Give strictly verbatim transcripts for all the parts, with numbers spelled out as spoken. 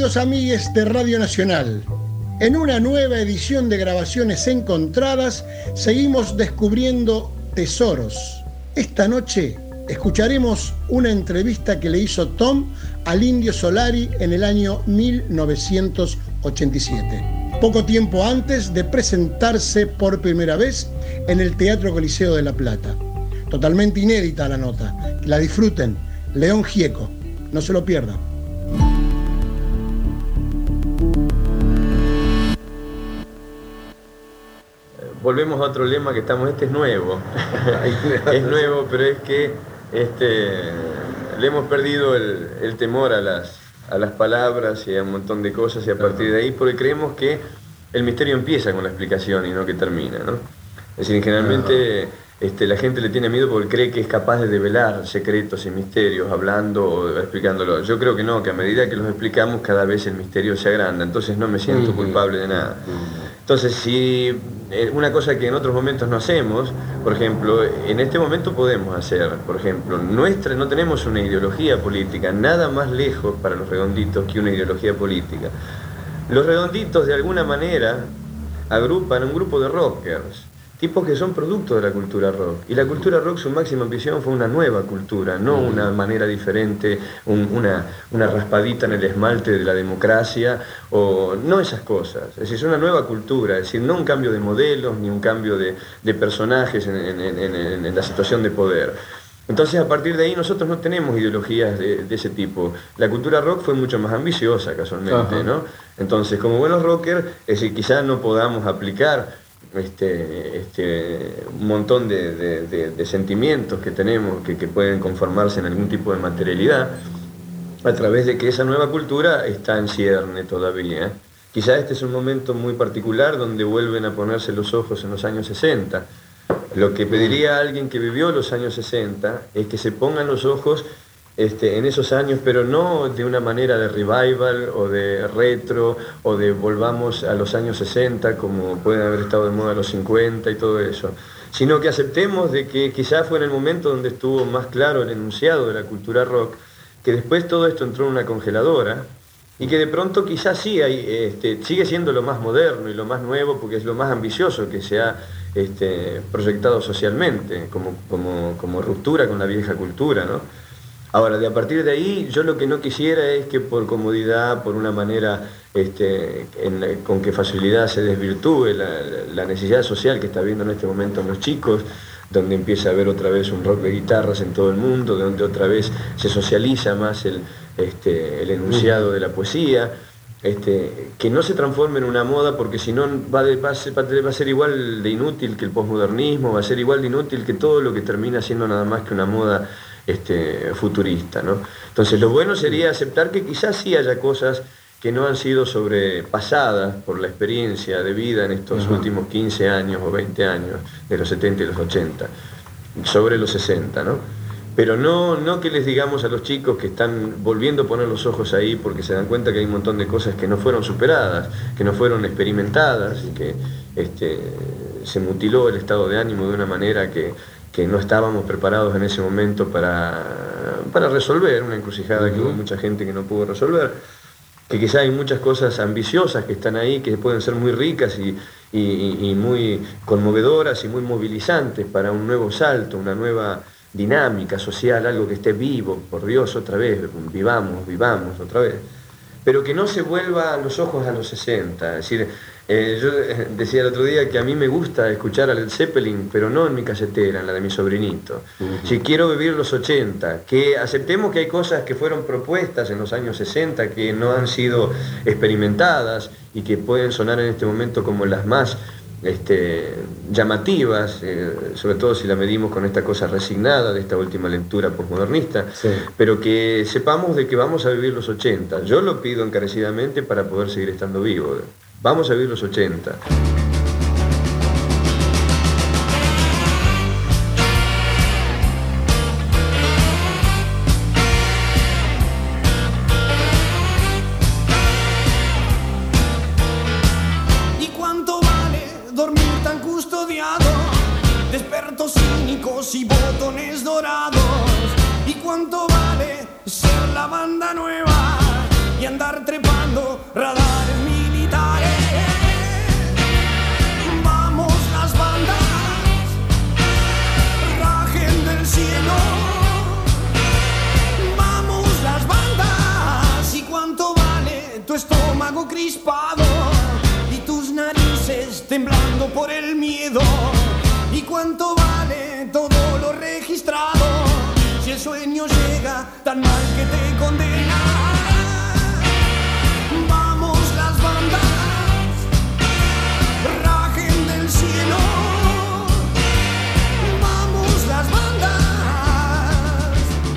Queridos amigues de Radio Nacional, en una nueva edición de Grabaciones Encontradas seguimos descubriendo tesoros. Esta noche escucharemos una entrevista que le hizo Tom al Indio Solari en el año mil novecientos ochenta y siete, poco tiempo antes de presentarse por primera vez en el Teatro Coliseo de La Plata. Totalmente inédita la nota. Que la disfruten. León Gieco. No se lo pierdan. Volvemos a otro lema que estamos, este es nuevo, es nuevo, pero es que este, le hemos perdido el, el temor a las, a las palabras y a un montón de cosas, y a partir de ahí, porque creemos que el misterio empieza con la explicación y no que termina, ¿no? Es decir, generalmente este, la gente le tiene miedo porque cree que es capaz de develar secretos y misterios hablando o explicándolo. Yo creo que no, que a medida que los explicamos cada vez el misterio se agranda, entonces no me siento culpable de nada. Entonces, si una cosa que en otros momentos no hacemos, por ejemplo, en este momento podemos hacer, por ejemplo, nuestra, no tenemos una ideología política, nada más lejos para los redonditos que una ideología política. Los redonditos de alguna manera agrupan un grupo de rockers, tipos que son producto de la cultura rock. Y la cultura rock, su máxima ambición fue una nueva cultura, no una manera diferente, un, una, una raspadita en el esmalte de la democracia, o no esas cosas. Es decir, es una nueva cultura, es decir, no un cambio de modelos, ni un cambio de, de personajes en, en, en, en, en la situación de poder. Entonces, a partir de ahí, nosotros no tenemos ideologías de, de ese tipo. La cultura rock fue mucho más ambiciosa, casualmente, Ajá. ¿no? Entonces, como buenos rockers, es decir, quizás no podamos aplicar Este, este, un montón de, de, de, de sentimientos que tenemos que, que pueden conformarse en algún tipo de materialidad a través de que esa nueva cultura está en cierne todavía. Quizá este es un momento muy particular donde vuelven a ponerse los ojos en los años sesenta. Lo que pediría a alguien que vivió los años sesenta es que se pongan los ojos Este, en esos años, pero no de una manera de revival o de retro o de volvamos a los años sesenta como pueden haber estado de moda los cincuenta y todo eso, sino que aceptemos de que quizás fue en el momento donde estuvo más claro el enunciado de la cultura rock, que después todo esto entró en una congeladora y que de pronto quizás sí hay, este, sigue siendo lo más moderno y lo más nuevo porque es lo más ambicioso que se ha este, proyectado socialmente como, como, como ruptura con la vieja cultura, ¿no? Ahora, de a partir de ahí, yo lo que no quisiera es que por comodidad, por una manera este, en, con que facilidad se desvirtúe la, la necesidad social que está viendo en este momento en los chicos, donde empieza a haber otra vez un rock de guitarras en todo el mundo, donde otra vez se socializa más el, este, el enunciado de la poesía, este, que no se transforme en una moda, porque si no va, va, va a ser igual de inútil que el posmodernismo, va a ser igual de inútil que todo lo que termina siendo nada más que una moda Este, futurista, ¿no? Entonces lo bueno sería aceptar que quizás sí haya cosas que no han sido sobrepasadas por la experiencia de vida en estos uh-huh. últimos quince años o veinte años, de los setenta y los ochenta, sobre los sesenta, ¿no? Pero no, no que les digamos a los chicos que están volviendo a poner los ojos ahí porque se dan cuenta que hay un montón de cosas que no fueron superadas, que no fueron experimentadas, que este, se mutiló el estado de ánimo de una manera que que no estábamos preparados en ese momento para, para resolver una encrucijada uh-huh. que hubo mucha gente que no pudo resolver, que quizá hay muchas cosas ambiciosas que están ahí, que pueden ser muy ricas y, y, y muy conmovedoras y muy movilizantes para un nuevo salto, una nueva dinámica social, algo que esté vivo, por Dios, otra vez, vivamos, vivamos otra vez, pero que no se vuelva los ojos a los sesenta, es decir, Eh, yo decía el otro día que a mí me gusta escuchar a Led Zeppelin, pero no en mi casetera, en la de mi sobrinito. Uh-huh. Si quiero vivir los ochenta, que aceptemos que hay cosas que fueron propuestas en los años sesenta que no han sido experimentadas y que pueden sonar en este momento como las más este, llamativas, eh, sobre todo si la medimos con esta cosa resignada de esta última lectura posmodernista, sí. Pero que sepamos de que vamos a vivir los ochenta. Yo lo pido encarecidamente para poder seguir estando vivo. Vamos a vivir los ochenta. ¿Y cuánto vale dormir tan custodiado de expertos cínicos y botones dorados? ¿Y cuánto vale ser la banda nueva y andar trepando radares militares. Vamos las bandas, rajen del cielo. Vamos las bandas. ¿Y cuánto vale tu estómago crispado y tus narices temblando por el miedo? ¿Y cuánto vale todo lo registrado si el sueño llega tan mal que te condena? Vamos las bandas, rajen del cielo. Vamos las bandas.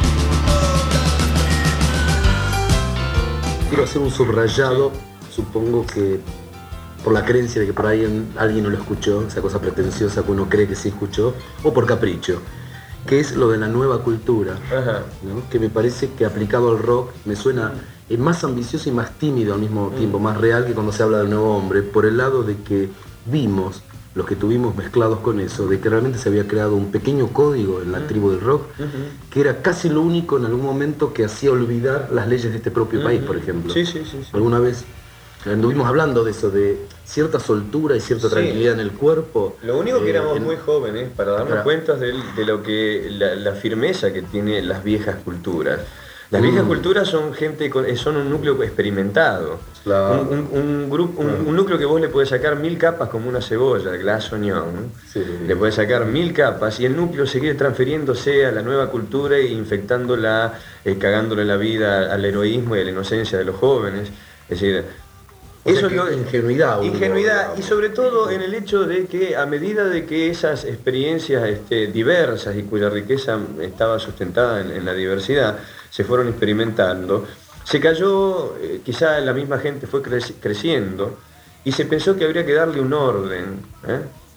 Quiero hacer un subrayado, supongo que por la creencia de que por ahí en, alguien no lo escuchó, esa cosa pretenciosa que uno cree que sí escuchó, o por capricho, que es lo de la nueva cultura, ¿no? Que me parece que aplicado al rock me suena es más ambicioso y más tímido al mismo tiempo, más real que cuando se habla del nuevo hombre, por el lado de que vimos, los que tuvimos mezclados con eso, de que realmente se había creado un pequeño código en la uh-huh. tribu del rock, uh-huh. que era casi lo único en algún momento que hacía olvidar las leyes de este propio uh-huh. país, por ejemplo. Sí, sí, sí, sí. Alguna vez anduvimos hablando de eso, de cierta soltura y cierta sí. tranquilidad en el cuerpo. Lo único que eh, éramos en... muy jóvenes para darnos para... cuenta de, de lo que la, la firmeza que tienen las viejas culturas. Las mm. viejas culturas son gente con, son un núcleo experimentado, claro. un, un, un, grupo, un, claro. un núcleo que vos le podés sacar mil capas como una cebolla, glass onion, sí. le podés sacar mil capas y el núcleo sigue transfiriéndose a la nueva cultura e infectándola, eh, cagándole la vida al heroísmo y a la inocencia de los jóvenes. Es decir, O eso es lo ingenuidad. Ingenuidad uno, y sobre todo en el hecho de que a medida de que esas experiencias este, diversas y cuya riqueza estaba sustentada en, en la diversidad se fueron experimentando, se cayó, eh, quizá la misma gente fue cre- creciendo y se pensó que habría que darle un orden. ¿eh?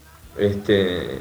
Este,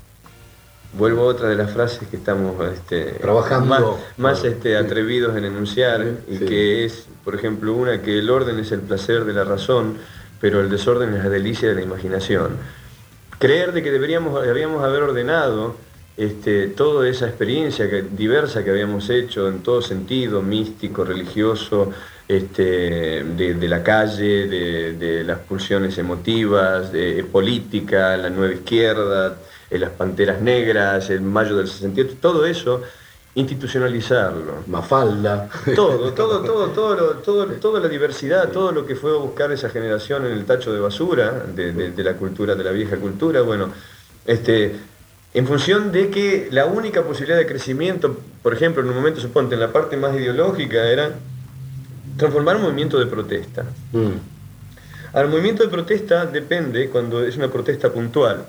vuelvo a otra de las frases que estamos este, trabajando más, más este, atrevidos en enunciar sí, y sí. que es, por ejemplo, una que el orden es el placer de la razón, pero el desorden es la delicia de la imaginación. Creer de que deberíamos, deberíamos haber ordenado este, toda esa experiencia que, diversa que habíamos hecho en todo sentido, místico, religioso, este, de, de la calle, de, de las pulsiones emotivas, de política, la nueva izquierda, las Panteras Negras, el Mayo del sesenta y ocho, todo eso, institucionalizarlo. Mafalda. Todo, todo, todo, todo, lo, todo, toda la diversidad, todo lo que fue a buscar esa generación en el tacho de basura de, de, de la cultura, de la vieja cultura, bueno, este, en función de que la única posibilidad de crecimiento, por ejemplo, en un momento, suponte, en la parte más ideológica, era transformar un movimiento de protesta. Mm. Al movimiento de protesta depende, cuando es una protesta puntual,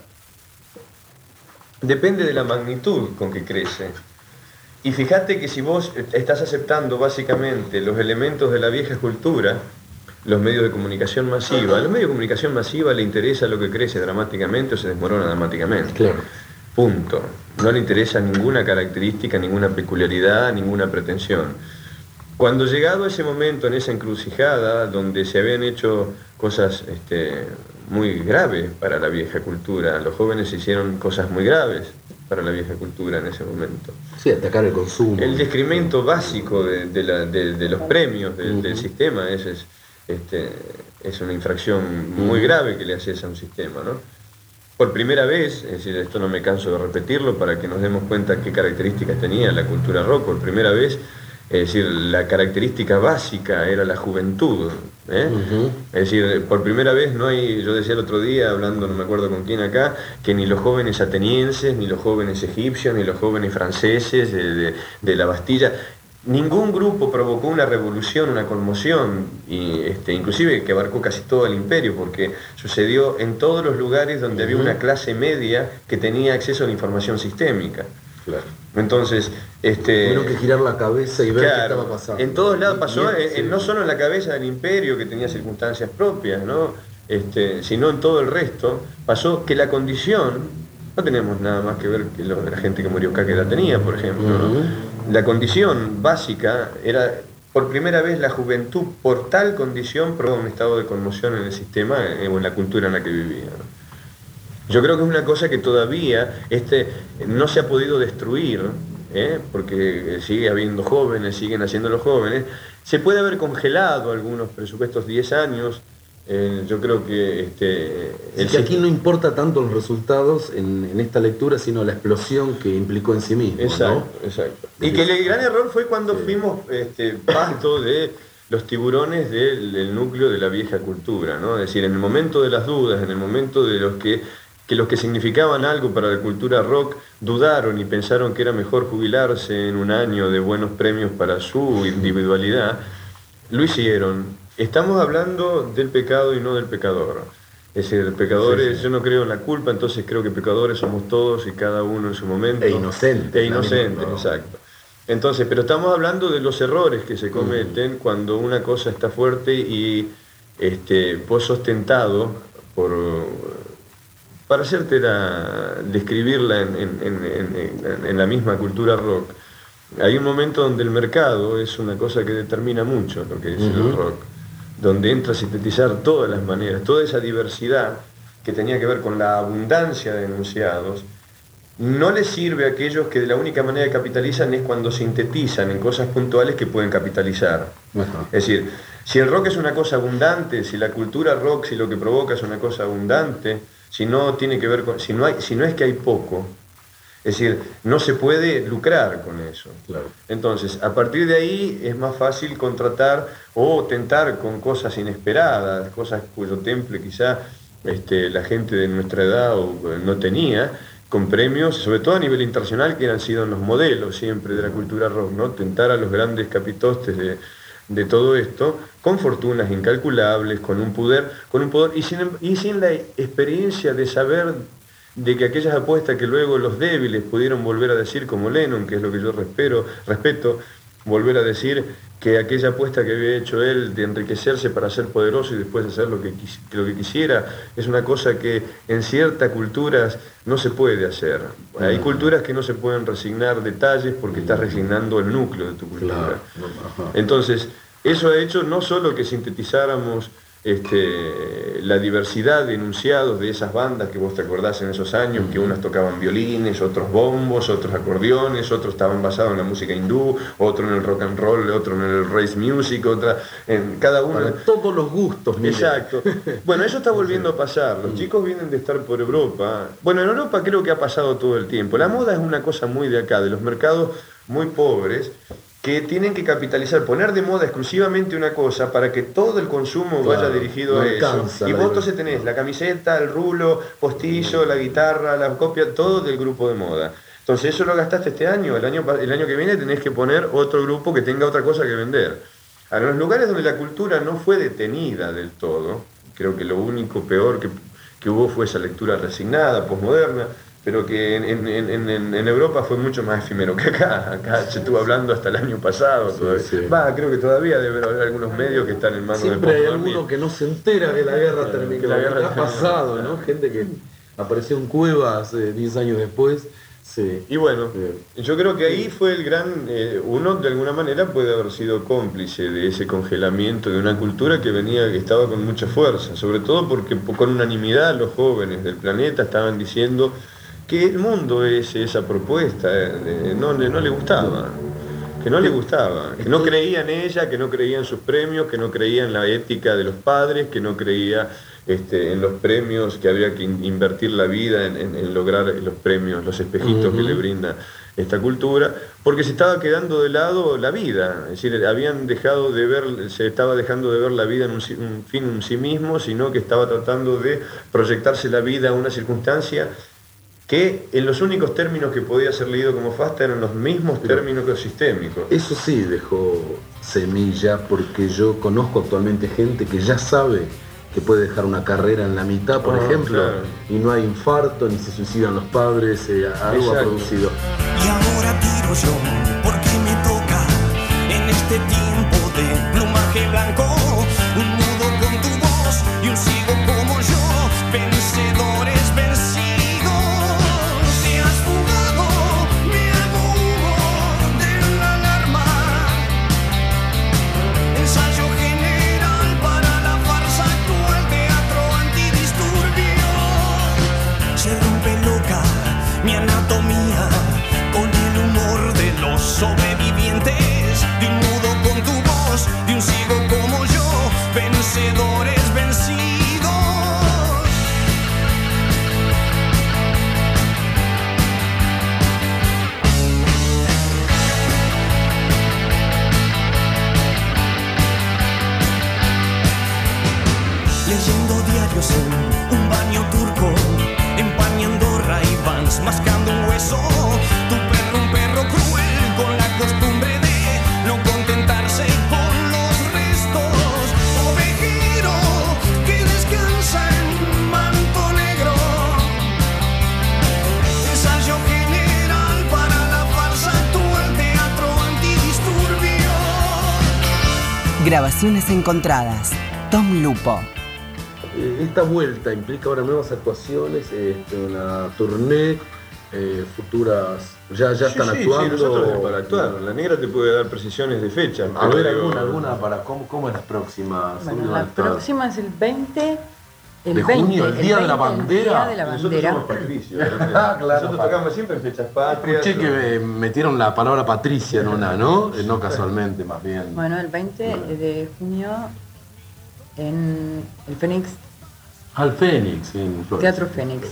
depende de la magnitud con que crece. Y fíjate que si vos estás aceptando básicamente los elementos de la vieja cultura, los medios de comunicación masiva, a los medios de comunicación masiva le interesa lo que crece dramáticamente o se desmorona dramáticamente. Claro. Punto. No le interesa ninguna característica, ninguna peculiaridad, ninguna pretensión. Cuando llegado ese momento, en esa encrucijada, donde se habían hecho cosas este, muy graves para la vieja cultura, los jóvenes hicieron cosas muy graves para la vieja cultura en ese momento. Sí, atacar el consumo. El descremento básico de, de, la, de, de los premios de, uh-huh. del sistema es, es, este, es una infracción muy uh-huh. grave que le haces a un sistema, ¿no? Por primera vez, es decir, esto no me canso de repetirlo para que nos demos cuenta qué características tenía la cultura rock, por primera vez, es decir, la característica básica era la juventud, ¿eh? Uh-huh. Es decir, por primera vez no hay, yo decía el otro día, hablando, no me acuerdo con quién acá, que ni los jóvenes atenienses, ni los jóvenes egipcios, ni los jóvenes franceses de, de, de la Bastilla, ningún grupo provocó una revolución, una conmoción, y este, inclusive que abarcó casi todo el imperio, porque sucedió en todos los lugares donde uh-huh. había una clase media que tenía acceso a la información sistémica. Claro. Entonces, este, tuvieron que girar la cabeza y ver claro, qué estaba pasando. En todos lados pasó, Bien, en, sí. no solo en la cabeza del imperio, que tenía circunstancias propias, ¿no? Este, sino en todo el resto, pasó que la condición, no tenemos nada más que ver que lo, la gente que murió acá que la tenía, por ejemplo, uh-huh. ¿no? La condición básica era, por primera vez, la juventud, por tal condición, provocó un estado de conmoción en el sistema eh, o en la cultura en la que vivía, ¿no? Yo creo que es una cosa que todavía este, no se ha podido destruir, ¿eh? Porque sigue habiendo jóvenes, siguen haciendo los jóvenes. Se puede haber congelado algunos presupuestos diez años. Eh, yo creo que... Este, el que aquí no importa tanto los resultados en, en esta lectura, sino la explosión que implicó en sí mismo. Exacto, ¿no? exacto. Y que el gran error fue cuando sí. fuimos este, pasto de los tiburones del, del núcleo de la vieja cultura, ¿no? Es decir, en el momento de las dudas, en el momento de los que, que los que significaban algo para la cultura rock dudaron y pensaron que era mejor jubilarse en un año de buenos premios para su individualidad, lo hicieron. Estamos hablando del pecado y no del pecador. Es decir, pecadores, sí, sí. yo no creo en la culpa, entonces creo que pecadores somos todos y cada uno en su momento. E inocentes. E inocentes, no. exacto. Entonces, pero estamos hablando de los errores que se cometen mm. cuando una cosa está fuerte y este, vos sos tentado por, para hacerte la, describirla en, en, en, en, en la misma cultura rock. Hay un momento donde el mercado es una cosa que determina mucho lo que dice uh-huh. el rock, donde entra a sintetizar todas las maneras, toda esa diversidad que tenía que ver con la abundancia de enunciados. No les sirve a aquellos que de la única manera que capitalizan es cuando sintetizan en cosas puntuales que pueden capitalizar. Uh-huh. Es decir, si el rock es una cosa abundante, si la cultura rock, si lo que provoca es una cosa abundante, si no tiene que ver con, si no hay, si no es que hay poco, es decir, no se puede lucrar con eso. Claro. Entonces, a partir de ahí es más fácil contratar o tentar con cosas inesperadas, cosas cuyo temple quizá este, la gente de nuestra edad o, no tenía, con premios, sobre todo a nivel internacional, que han sido los modelos siempre de la cultura rock, ¿no? Tentar a los grandes capitostes de, de todo esto, con fortunas incalculables, con un poder, con un poder y, sin, y sin la experiencia de saber de que aquellas apuestas que luego los débiles pudieron volver a decir, como Lennon, que es lo que yo respero, respeto, volver a decir que aquella apuesta que había hecho él de enriquecerse para ser poderoso y después hacer lo que, lo que quisiera, es una cosa que en ciertas culturas no se puede hacer. Hay culturas que no se pueden resignar detalles porque estás resignando el núcleo de tu cultura. Entonces, eso ha hecho no solo que sintetizáramos Este, la diversidad de enunciados de esas bandas que vos te acordás en esos años, que unas tocaban violines, otros bombos, otros acordeones, otros estaban basados en la música hindú, otro en el rock and roll, otro en el race music, otra en cada uno. Para todos los gustos. Mira. Exacto. Bueno, eso está volviendo a pasar. Los chicos vienen de estar por Europa. Bueno, en Europa creo que ha pasado todo el tiempo. La moda es una cosa muy de acá, de los mercados muy pobres, que tienen que capitalizar, poner de moda exclusivamente una cosa para que todo el consumo claro, vaya dirigido no a eso. Y vos entonces tenés la camiseta, el rulo, postillo, la guitarra, la copia, todo del grupo de moda. Entonces eso lo gastaste este año, el año, el año que viene tenés que poner otro grupo que tenga otra cosa que vender. A los lugares donde la cultura no fue detenida del todo, creo que lo único peor que, que hubo fue esa lectura resignada, posmoderna, pero que en, en, en, en Europa fue mucho más efímero que acá. Acá se estuvo hablando hasta el año pasado. Sí, sí. Va, creo que todavía debe haber algunos medios que están en manos de Siempre hay alguno que no se entera que la guerra terminó. Que la guerra ha pasado, ¿no? Gente que apareció en cuevas eh, diez años después. Sí. Y bueno, sí. yo creo que ahí fue el gran... Eh, uno de alguna manera puede haber sido cómplice de ese congelamiento de una cultura que venía, que estaba con mucha fuerza, sobre todo porque con unanimidad los jóvenes del planeta estaban diciendo que el mundo es esa propuesta, eh, no, no le gustaba, que no le gustaba, que no creía en ella, que no creía en sus premios, que no creía en la ética de los padres, que no creía este, en los premios, que había que invertir la vida en, en, en lograr los premios, los espejitos uh-huh. que le brinda esta cultura, porque se estaba quedando de lado la vida, es decir, habían dejado de ver, se estaba dejando de ver la vida en un, un fin en sí mismo, sino que estaba tratando de proyectarse la vida a una circunstancia que en los únicos términos que podía ser leído como fasta eran los mismos términos que los sistémicos. Eso sí dejó semilla, porque yo conozco actualmente gente que ya sabe que puede dejar una carrera en la mitad, por oh, ejemplo, claro. y no hay infarto, ni se suicidan los padres, eh, algo Exacto. ha producido. Y ahora tiro yo, porque me toca, en este tiempo de plumaje blanco, un nudo con tu voz y un sigo como yo, vencedores vencidos. Mi anatomía con el humor de hueso. Tu perro, un perro cruel, con la costumbre de no contentarse con los restos. Ovejero que descansa en manto negro. Ensayo general para la farsa actual, teatro antidisturbio. Grabaciones encontradas. Tom Lupo. Esta vuelta implica ahora nuevas actuaciones, este, una tournée, eh, futuras, ya, ya Sí, están sí, actuando. sí, nosotros para actuar. La negra te puede dar precisiones de fecha. A ver, pero- alguna, alguna para, ¿cómo, cómo es la próxima? Bueno, ¿Dónde la está? próxima es el veinte. El ¿De veinte, junio, el día de la veinte, el bandera? día de la Nosotros bandera. somos patricios. Ah, claro. Nosotros tocamos siempre en fechas patrias. Escuché que eh, metieron la palabra Patricia en una, ¿no? Eh, no casualmente, más bien. Bueno, el veinte de junio en el Fénix, Al Fénix, en Flores. Teatro Fénix.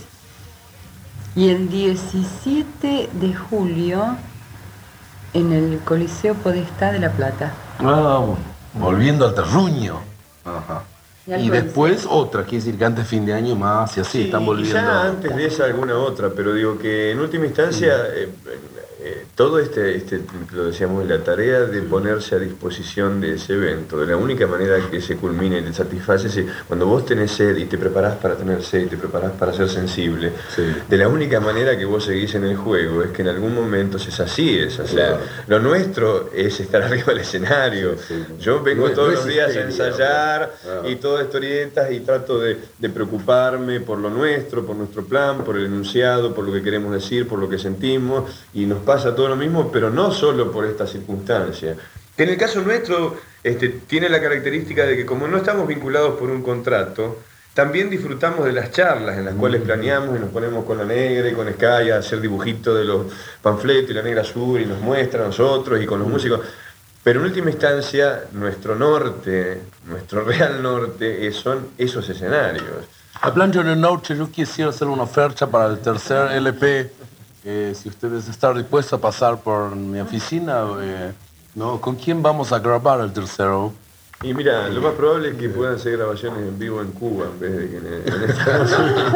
Y el diecisiete de julio en el Coliseo Podestá de La Plata. Ah, bueno. Volviendo al terruño. Ajá. Y Y algo después otra, quiere decir que antes fin de año más y así Sí, están volviendo. quizá antes de esa alguna otra, pero digo que en última instancia eh, eh, todo este, este, lo decíamos, la tarea de ponerse a disposición de ese evento, de la única manera que se culmine y te satisface, es cuando vos tenés sed y te preparás para tener sed y te preparás para ser sensible, Sí. de la única manera que vos seguís en el juego es que en algún momento se sacíes, o sea, Claro. lo nuestro es estar arriba del escenario. Sí, sí. Yo vengo No es- todos no los es días a histeria, ensayar claro. y todo historietas y trato de, de preocuparme por lo nuestro, por nuestro plan, por el enunciado, por lo que queremos decir, por lo que sentimos, y nos pasa todo lo mismo, pero no solo por esta circunstancia. Que en el caso nuestro este, tiene la característica de que como no estamos vinculados por un contrato, también disfrutamos de las charlas en las cuales planeamos y nos ponemos con la negra y con Sky a hacer dibujitos de los panfletos y la negra sur y nos muestra a nosotros y con los músicos. Pero en última instancia, nuestro norte, nuestro real norte, es- son esos escenarios. Hablando de noche, yo quisiera hacer una oferta para el tercer L P. Eh, si ustedes están dispuestos a pasar por mi oficina, eh, ¿no? ¿Con quién vamos a grabar el tercero? Y mira, lo más probable es que puedan ser grabaciones en vivo en Cuba en vez de que en, en Estados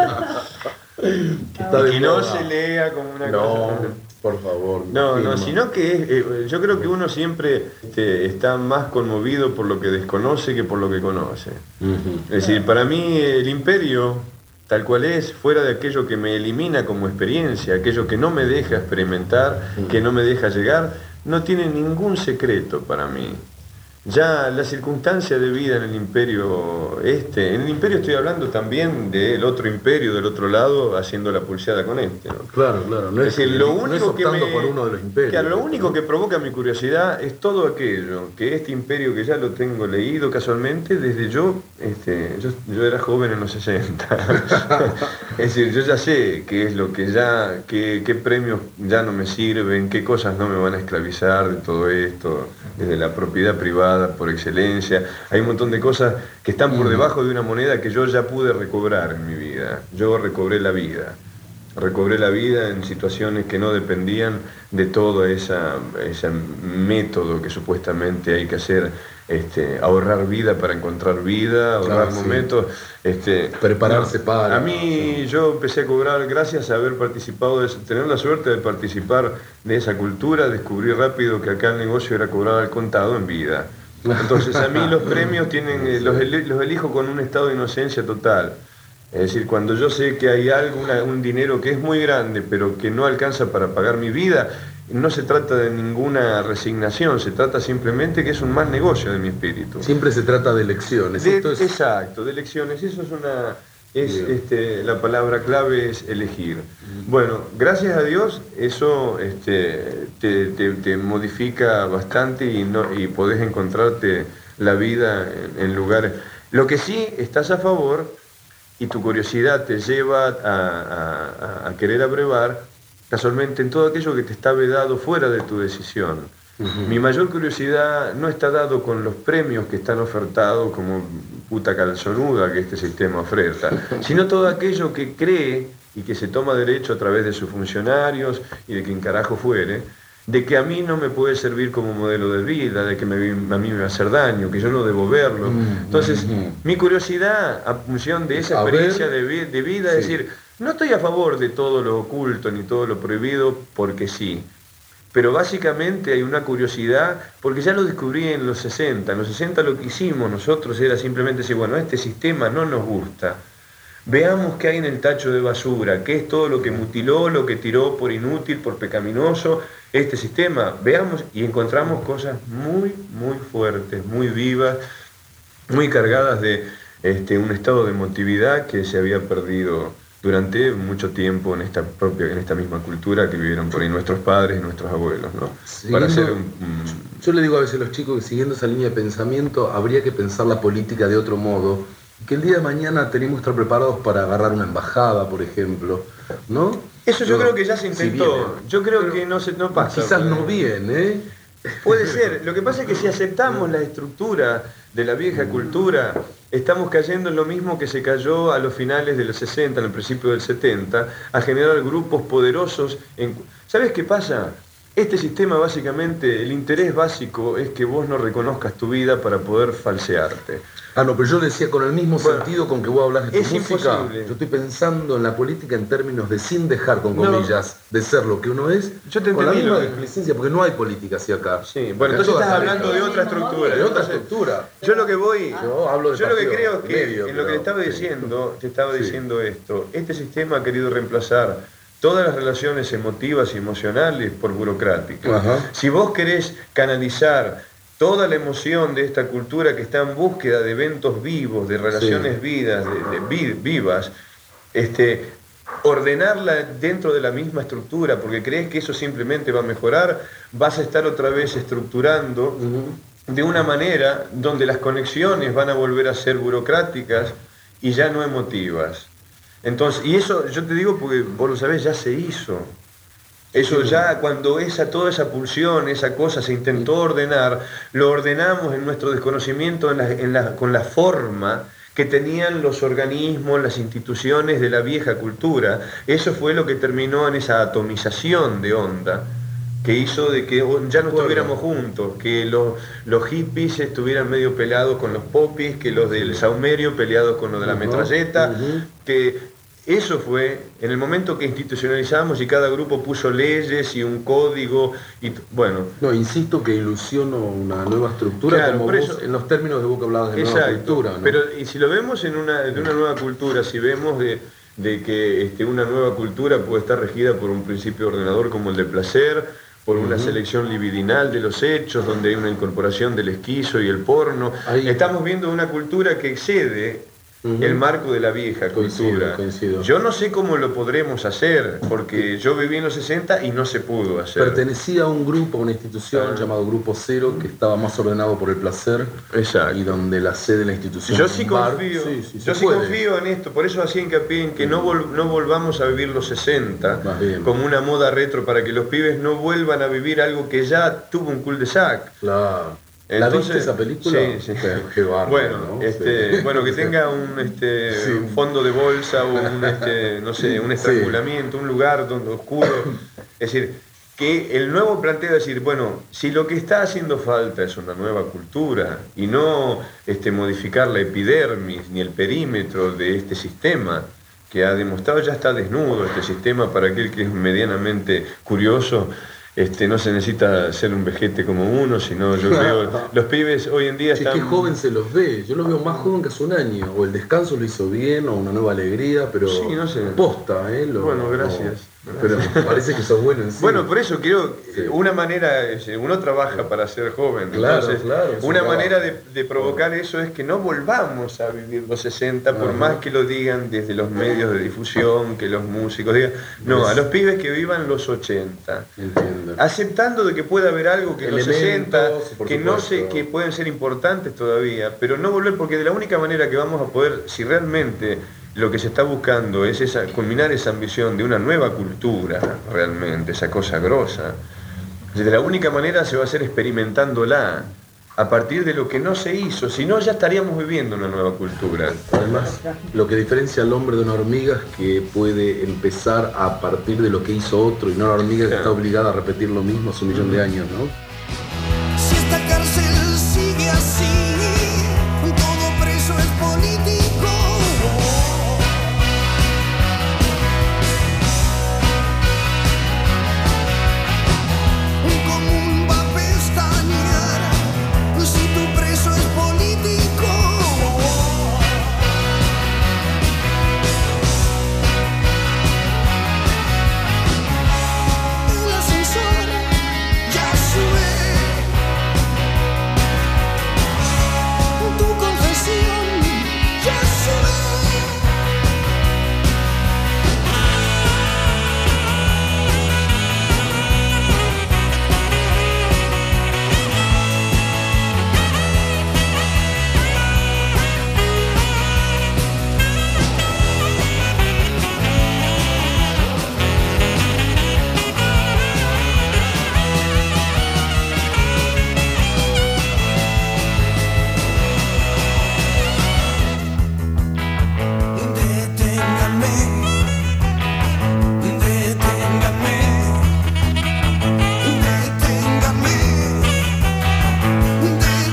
Unidos. Está de Que no moda. se lea como una No, cosa. por favor. No, firma. no, sino que es, eh, yo creo que uno siempre este, está más conmovido por lo que desconoce que por lo que conoce. Ujú. Es decir, para mí el imperio, tal cual es, fuera de aquello que me elimina como experiencia, aquello que no me deja experimentar, que no me deja llegar, no tiene ningún secreto para mí. Ya la circunstancia de vida en el imperio este, en el imperio estoy hablando también del otro imperio del otro lado haciendo la pulseada con este, ¿no? Claro, claro. No Es decir, lo no es único que optando me, por uno de los imperios. claro, lo único que provoca mi curiosidad es todo aquello, que este imperio que ya lo tengo leído casualmente desde yo, este, yo, yo era joven en los sesenta. Es decir, yo ya sé qué es lo que ya, qué, qué premios ya no me sirven, qué cosas no me van a esclavizar de todo esto, desde la propiedad privada por excelencia. Hay un montón de cosas que están por debajo de una moneda que yo ya pude recobrar en mi vida. Yo recobré la vida. Recobré la vida en situaciones que no dependían de todo esa, ese método que supuestamente hay que hacer, este, ahorrar vida para encontrar vida, ahorrar Claro, sí. momentos. Este, Prepararse para, A mí yo empecé a cobrar gracias a haber participado, de, tener la suerte de participar de esa cultura, descubrí rápido que acá el negocio era cobrar al contado en vida. Entonces a mí los premios tienen, eh, los, eli- los elijo con un estado de inocencia total. Es decir, cuando yo sé que hay algo, una- un dinero que es muy grande, pero que no alcanza para pagar mi vida, no se trata de ninguna resignación, se trata simplemente que es un mal negocio de mi espíritu. Siempre se trata de elecciones. De- Esto es- Exacto, de elecciones. Eso es una... Es, Bien. este, la palabra clave es elegir. Bueno, gracias a Dios eso este, te, te- te modifica bastante y, no, y podés encontrarte la vida en, en lugares... Lo que sí, estás a favor y tu curiosidad te lleva a, a- a- a querer abrevar casualmente en todo aquello que te está vedado fuera de tu decisión. Mi mayor curiosidad no está dado con los premios que están ofertados como puta calzonuda que este sistema oferta, sino todo aquello que cree y que se toma derecho a través de sus funcionarios y de quien carajo fuere, de que a mí no me puede servir como modelo de vida, de que me, a mí me va a hacer daño, que yo no debo verlo. Entonces, mi curiosidad, a función de esa A ver, experiencia de, vi- de vida, es sí. decir, No estoy a favor de todo lo oculto ni todo lo prohibido porque sí, pero básicamente hay una curiosidad, porque ya lo descubrí en los sesenta. En los sesenta lo que hicimos nosotros era simplemente decir, bueno, este sistema no nos gusta. Veamos qué hay en el tacho de basura, qué es todo lo que mutiló, lo que tiró por inútil, por pecaminoso este sistema. Veamos y encontramos cosas muy, muy fuertes, muy vivas, muy cargadas de este, un estado de emotividad que se había perdido durante mucho tiempo en esta propia, en esta misma cultura que vivieron por ahí nuestros padres y nuestros abuelos, ¿no? Siguiendo, Para hacer un, un... Yo le digo a veces a los chicos que siguiendo esa línea de pensamiento habría que pensar la política de otro modo, que el día de mañana tenemos que estar preparados para agarrar una embajada, por ejemplo, ¿no? Eso yo Pero, creo que ya se intentó, si viene, yo creo pero que no, se, no pasa. Quizás porque... no bien, ¿eh? Puede ser, lo que pasa es que si aceptamos la estructura de la vieja cultura, estamos cayendo en lo mismo que se cayó a los finales de los sesenta, en el principio del setenta, a generar grupos poderosos. En... ¿Sabes qué pasa? Este sistema básicamente, el interés básico es que vos no reconozcas tu vida para poder falsearte. Ah, no, pero yo decía con el mismo Bueno, sentido con que vos hablas de tu es música. imposible. Yo estoy pensando en la política en términos de sin dejar, con No. comillas, de ser lo que uno es, Yo te con la entendí misma lo que- displicencia, porque no hay política hacia acá. Sí, bueno, Acá entonces todas estás salen hablando de otra estructura. de otra Entonces, estructura. Yo lo que voy, Yo hablo de yo lo que partido creo es que medio, en lo que pero- te estaba sí. diciendo, te estaba Sí. diciendo esto, este sistema ha querido reemplazar todas las relaciones emotivas y emocionales por burocráticas. Ajá. Si vos querés canalizar toda la emoción de esta cultura que está en búsqueda de eventos vivos, de relaciones Sí. vidas, de, de vi- vivas, este, ordenarla dentro de la misma estructura, porque crees que eso simplemente va a mejorar, vas a estar otra vez estructurando de una manera donde las conexiones van a volver a ser burocráticas y ya no emotivas. Entonces, y eso yo te digo porque vos lo sabés, ya se hizo. Eso ya cuando esa, toda esa pulsión, esa cosa se intentó ordenar, lo ordenamos en nuestro desconocimiento en la, en la, con la forma que tenían los organismos, las instituciones de la vieja cultura. Eso fue lo que terminó en esa atomización de onda, que hizo de que ya no estuviéramos juntos, que los, los hippies estuvieran medio peleados con los popis, que los del saumerio peleados con los de la Ujú, metralleta, ujú. que eso fue en el momento que institucionalizamos y cada grupo puso leyes y un código, y bueno, No, insisto que ilusiono una nueva estructura, Claro, como por vos, eso- en los términos de vos que hablabas de nueva exacto, cultura, ¿no? pero y si lo vemos en una, de una nueva cultura, si vemos de, de que este, una nueva cultura puede estar regida por un principio ordenador como el del placer, por una selección libidinal de los hechos, donde hay una incorporación del esquizo y el porno, Ahí- estamos viendo una cultura que excede Ujú. el marco de la vieja Coincido, cultura. coincido. Yo no sé cómo lo podremos hacer, porque yo viví en los sesenta y no se pudo hacer. Pertenecía a un grupo, a una institución Ah. llamado Grupo Cero, que estaba más ordenado por el placer, Exacto. y donde la sede de la institución Yo es sí un bar. confío, Sí, sí, yo se sí puede. confío en esto, por eso hacía hincapié en que no, vol- no volvamos a vivir los sesenta Más bien. como una moda retro para que los pibes no vuelvan a vivir algo que ya tuvo un cul-de-sac. Claro. ¿La Entonces- viste esa película? Sí, sí. Qué, qué bárbaro, Bueno, ¿no? este, Sí. bueno, que tenga un, este, Sí. un fondo de bolsa o un, este, no sé, un estrangulamiento, un lugar donde oscuro. Es decir, que el nuevo planteo es decir, bueno, si lo que está haciendo falta es una nueva cultura y no este, modificar la epidermis ni el perímetro de este sistema, que ha demostrado ya está desnudo este sistema para aquel que es medianamente curioso. Este, no se necesita ser un vejete como uno, sino yo veo, los pibes hoy en día Che, están... qué joven se los ve. Yo los veo más joven que hace un año. O el descanso lo hizo bien, o una nueva alegría, pero Sí, no sé. posta, ¿eh? Lo- Bueno, gracias. no. Pero parece que sos bueno en sí. Bueno, por eso creo, Sí. una manera, es, uno trabaja para ser joven, Claro, entonces claro, es un una trabajo. manera de, de provocar eso es que no volvamos a vivir los sesenta, por Ajá. más que lo digan desde los medios de difusión, que los músicos digan, no, a los pibes que vivan los ochenta. Entiendo. Aceptando de que puede haber algo que en los Elementos, sesenta, por que no sé, supuesto. que pueden ser importantes todavía, pero no volver, porque de la única manera que vamos a poder, si realmente lo que se está buscando es esa, culminar esa ambición de una nueva cultura, realmente, esa cosa grosa, de la única manera se va a hacer experimentándola, a partir de lo que no se hizo, si no ya estaríamos viviendo una nueva cultura. Además, lo que diferencia al hombre de una hormiga es que puede empezar a partir de lo que hizo otro y no la hormiga que Claro. está obligada a repetir lo mismo hace un millón de años, ¿no?